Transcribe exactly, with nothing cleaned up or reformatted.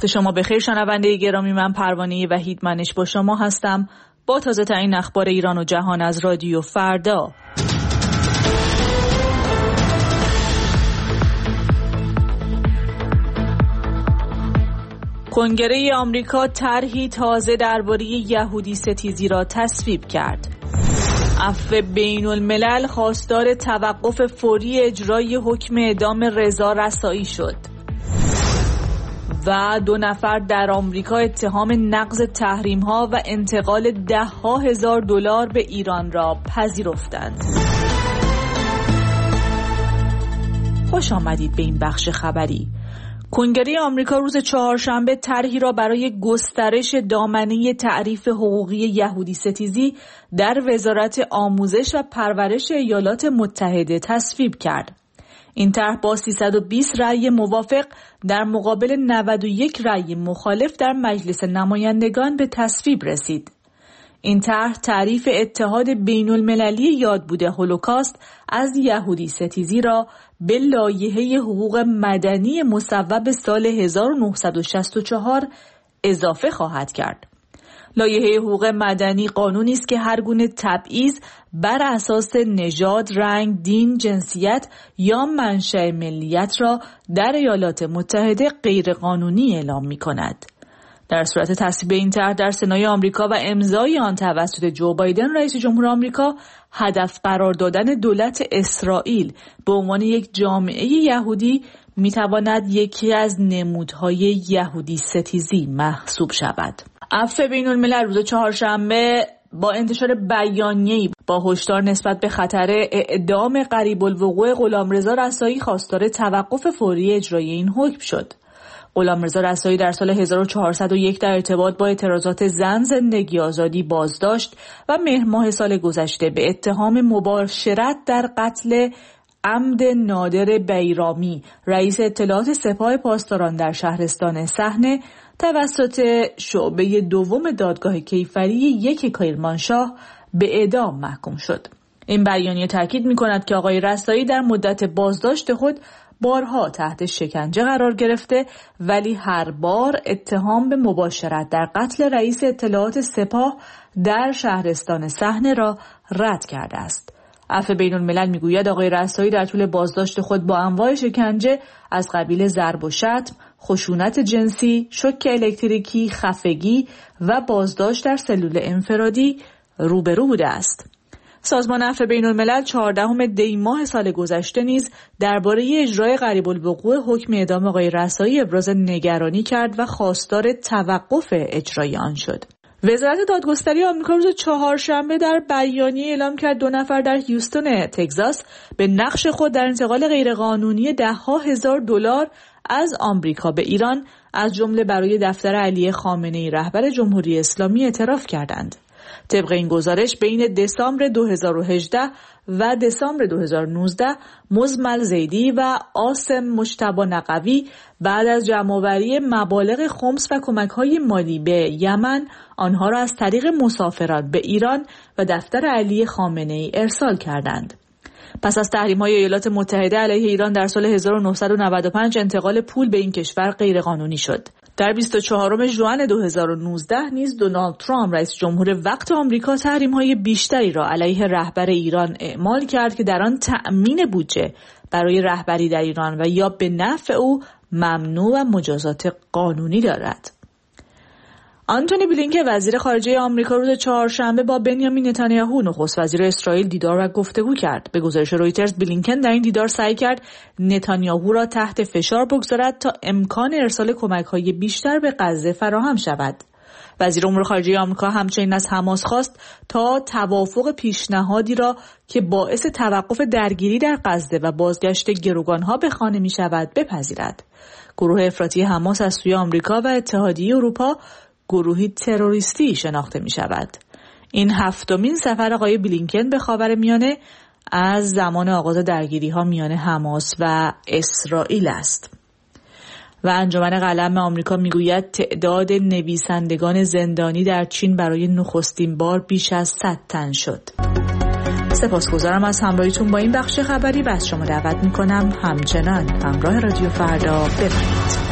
وقت شما بخیر شنونده گرامی، من پروانه وحیدمنش با شما هستم با تازه ترین اخبار ایران و جهان از رادیو فردا. کنگره آمریکا طرحی تازه درباره یهودی ستیزی را تصویب کرد. عفو بین الملل خواستار توقف فوری اجرای حکم اعدام رضا رسایی شد و دو نفر در آمریکا اتهام نقض تحریم‌ها و انتقال ده ها هزار دلار به ایران را پذیرفتند. خوش آمدید به این بخش خبری. کنگره آمریکا روز چهارشنبه طرحی را برای گسترش دامنه تعریف حقوقی یهودی ستیزی در وزارت آموزش و پرورش ایالات متحده تصویب کرد. این طرح با سیصد و بیست رأی موافق در مقابل نود و یک رأی مخالف در مجلس نمایندگان به تصویب رسید. این طرح تعریف اتحاد بین المللی یادبود هولوکاست از یهودی ستیزی را به لایحه حقوق مدنی مصوب سال هزار و نهصد و شصت و چهار اضافه خواهد کرد. لایحه حقوق مدنی قانونی است که هر گونه تبعیض بر اساس نژاد، رنگ، دین، جنسیت یا منشأ ملیت را در ایالات متحده غیرقانونی اعلام می‌کند. در صورت تصویب این طرح در سنای آمریکا و امضای آن توسط جو بایدن رئیس جمهور آمریکا، هدف قرار دادن دولت اسرائیل به عنوان یک جامعه یهودی می‌تواند یکی از نمودهای یهودی ستیزی محسوب شود. عفو بین الملل روز چهارشنبه با انتشار بیانیه‌ای با هشدار نسبت به خطر اعدام قریب الوقوع غلامرضا رسایی خواستار توقف فوری اجرای این حکم شد. غلامرضا رسایی در سال هزار و چهارصد و یک در ارتباط با اعتراضات زن زندگی آزادی بازداشت و مهر ماه سال گذشته به اتهام مباشرت در قتل عمد نادر بیرامی، رئیس اطلاعات سپاه پاسداران در شهرستان صحنه، توسط شعبه دوم دادگاه کیفری یک کرمانشاه به اعدام محکوم شد. این بیانیه تاکید می‌کند که آقای رسایی در مدت بازداشت خود بارها تحت شکنجه قرار گرفته ولی هر بار اتهام به مباشرت در قتل رئیس اطلاعات سپاه در شهرستان صحنه را رد کرده است. عفو بین الملل میگوید آقای رسایی در طول بازداشت خود با انواع شکنجه از قبیل ضرب و شتم، خشونت جنسی، شوک الکتریکی، خفگی و بازداشت در سلول انفرادی روبرو بوده است. سازمان عفو بین الملل چهاردهم دی ماه سال گذشته نیز درباره اجرای قریب الوقوع حکم اعدام آقای رسایی ابراز نگرانی کرد و خواستار توقف اجرای آن شد. وزارت دادگستری آمریکا روز چهارشنبه در بیانیه اعلام کرد دو نفر در هیوستون تگزاس به نقش خود در انتقال غیرقانونی ده ها هزار دلار از آمریکا به ایران از جمله برای دفتر علی خامنه‌ای رهبر جمهوری اسلامی اعتراف کردند. طبق این گزارش بین دسامبر دو هزار و هجده و دسامبر دو هزار و نوزده مزمل زیدی و عاصم مجتبی نقوی بعد از جمع‌آوری مبالغ خمس و کمک‌های مالی به یمن آنها را از طریق مسافرات به ایران و دفتر علی خامنه‌ای ارسال کردند. پس از تحریم‌های ایالات متحده علیه ایران در سال هزار و نهصد و نود و پنج انتقال پول به این کشور غیرقانونی شد. در بیست و چهارم ژوئن دو هزار و نوزده نیز دونالد ترامپ رئیس جمهور وقت آمریکا تحریم‌های بیشتری را علیه رهبر ایران اعمال کرد که در آن تأمین بودجه برای رهبری در ایران و یا به نفع او ممنوع و مجازات قانونی دارد. آنتونی بلینکن وزیر خارجه آمریکا روز چهارشنبه با بنیامین نتانیاهو نخست وزیر اسرائیل دیدار و گفتگو کرد. به گزارش رویترز بلینکن در این دیدار سعی کرد نتانیاهو را تحت فشار بگذارد تا امکان ارسال کمک‌های بیشتر به غزه فراهم شود. وزیر امور خارجه آمریکا همچنین از حماس خواست تا توافق پیشنهادی را که باعث توقف درگیری در غزه و بازگشت گروگان‌ها به خانه می‌شود بپذیرد. گروه افراطی حماس از سوی آمریکا و اتحادیه اروپا گروهی تروریستی شناخته می شود. این هفتمین سفر آقای بلینکن به خاورمیانه از زمان آغاز درگیری ها میان حماس و اسرائیل است. و انجمن قلم آمریکا میگوید تعداد نویسندگان زندانی در چین برای نخستین بار بیش از صد تن شد. سپاسگزارم از همراهیتون با این بخش خبری و از شما دعوت میکنم همچنان همراه رادیو فردا بمانید.